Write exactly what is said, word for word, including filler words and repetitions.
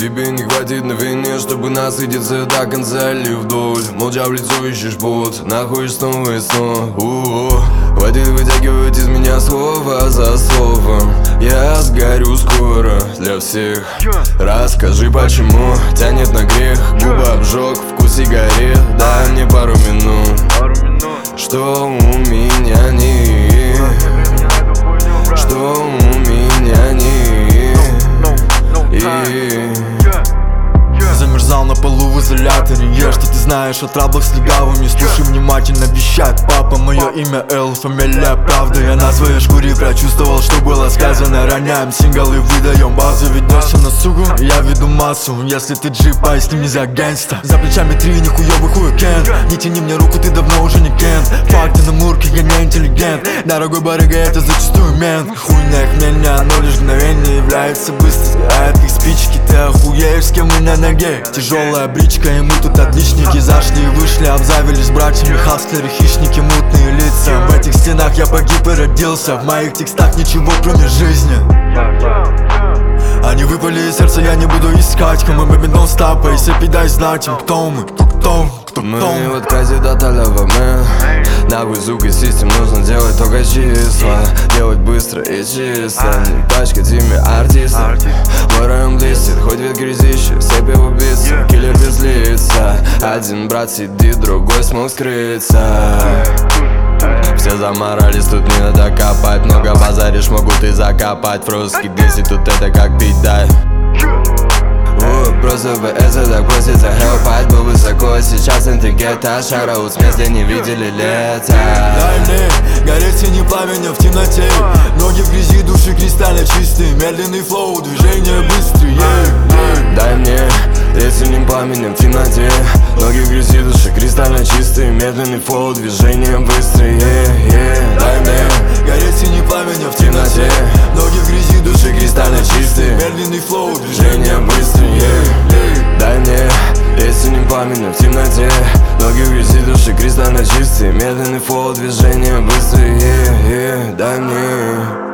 Тебе не хватит на вине, чтобы насытиться до конца или вдоль. Молча в лицо ищешь повод, находишь снова и снова. У-у-у. Хватит вытягивать из меня слово за словом. Я сгорю скоро для всех. Расскажи, почему тянет на грех. Губы обжег, вкус сигарет. Дай мне пару минут. Что у меня не, что у меня не, и... Замерзал на полу в изоляторе. Я что ты знаешь о траблах с легавыми. Слушай внимательно, вещает папа. Мое имя Эл, фамилия правда. Я на своей шкуре прочувствовал, что было сказано. Роняем сингл и выдаем базу. Ведешься на сугу, я веду массу. Если ты джипа, с ним нельзя гангста. За плечами три нихуёвых уикенд. Не тяни мне руку, ты давно уже не кент. Факты на мурке, я не интеллигент. Дорогой барыга, это зачастую мент. Хуйня хмельня, но лишь мгновение является быстро. Сгорает как спички, ты охуеешь, с кем мы на ноге. Тяжелая бричка, и мы тут отличники. Зашли и вышли, обзавелись братьями. Хастлеры, хищники, мутные лица. В этих стенах я погиб и родился. В моих текстах ничего кроме жизни. Они выпали из сердца, я не буду искать. Кому мы don't stop, а если дай знать им, кто мы, кто кто, кто Мы кто. в отказе до талого, man. Нахуй, сука, систем нужно делать только числа. Делать быстро и чисто. Не пачкать имя артиста. Мой район блестит, хоть вид грязище. Все убийцы, киллер без лица. Один брат сидит, другой смог скрыться. Все заморались, тут не надо копать. Много базаришь, могут и закопать. Фрусский десять, тут это как пить, дай. Просто ВС так просится хелпать бы высоко. Сейчас интегета, шараут с мест, где не видели лета. Дай мне гореть синим пламенем в темноте. Ноги в грязи, души кристально чистые. Медленный флоу, движения быстрые. Дай мне гореть синим пламенем в темноте. Ноги в грязи, души кристально чистые. Медленный флоу, движения быстрые. Дай мне гореть синим пламенем в темноте. ноги в грязи, души кристально чистые. Медленный флоу, Движения быстрые. Дай мне гореть синим пламенем в темноте. Ноги в грязи, души кристально чистые. Медленный флоу, движения быстрые. Дай мне